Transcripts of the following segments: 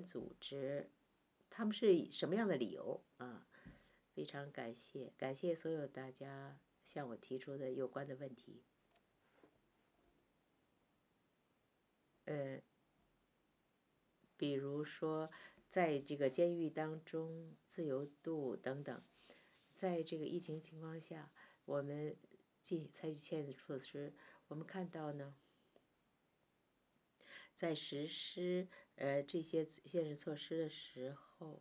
组织，他们是以什么样的理由啊？非常感谢，感谢所有大家向我提出的有关的问题。比如说，在这个监狱当中，自由度等等，在这个疫情情况下，我们采取限制措施。我们看到呢，在实施这些限制措施的时候，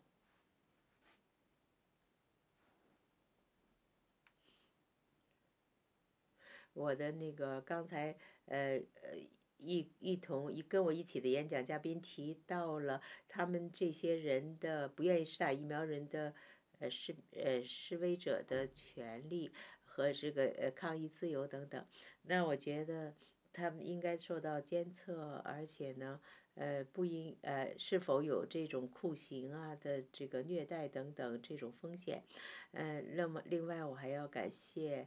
我的那个刚才跟我一起的演讲嘉宾提到了他们这些人的不愿意施打疫苗人的示威者的权利和这个抗议自由等等。那我觉得他们应该受到监测，而且呢不应是否有这种酷刑啊的这个虐待等等这种风险。那么另外我还要感谢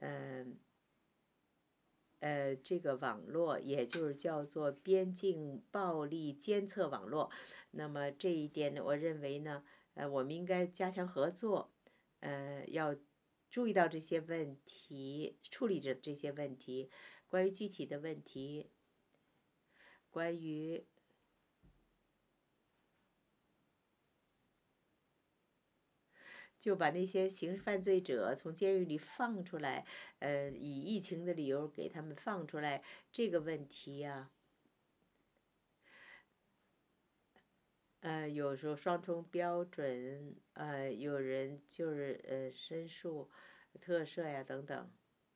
这个网络，也就是叫做边境暴力监测网络。那么这一点呢，我认为呢，我们应该加强合作，要注意到这些问题，处理这些问题。关于具体的问题，关于就把那些刑事犯罪者从监狱里放出来，以疫情的理由给他们放出来，这个问题呀、有时候双重标准，有人就是申诉、特赦呀等等。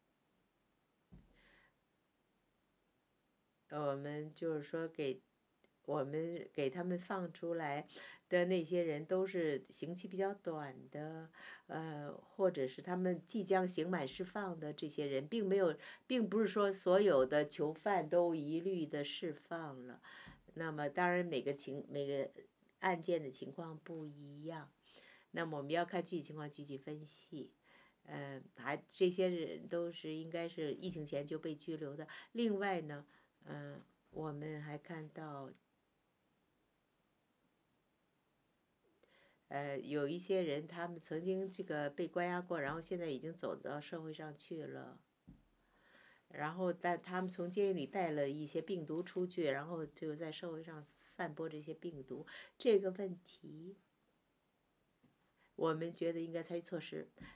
我们就是说我们给他们放出来的那些人都是刑期比较短的，或者是他们即将刑满释放的这些人，并不是说所有的囚犯都一律的释放了。那么当然每个案件的情况不一样，那么我们要看具体情况具体分析。这些人都是应该是疫情前就被拘留的。另外呢，我们还看到，有一些人他们曾经这个被关押过，然后现在已经走到社会上去了。然后，但他们从监狱里带了一些病毒出去，然后就在社会上散播这些病毒。这个问题，我们觉得应该采取措施。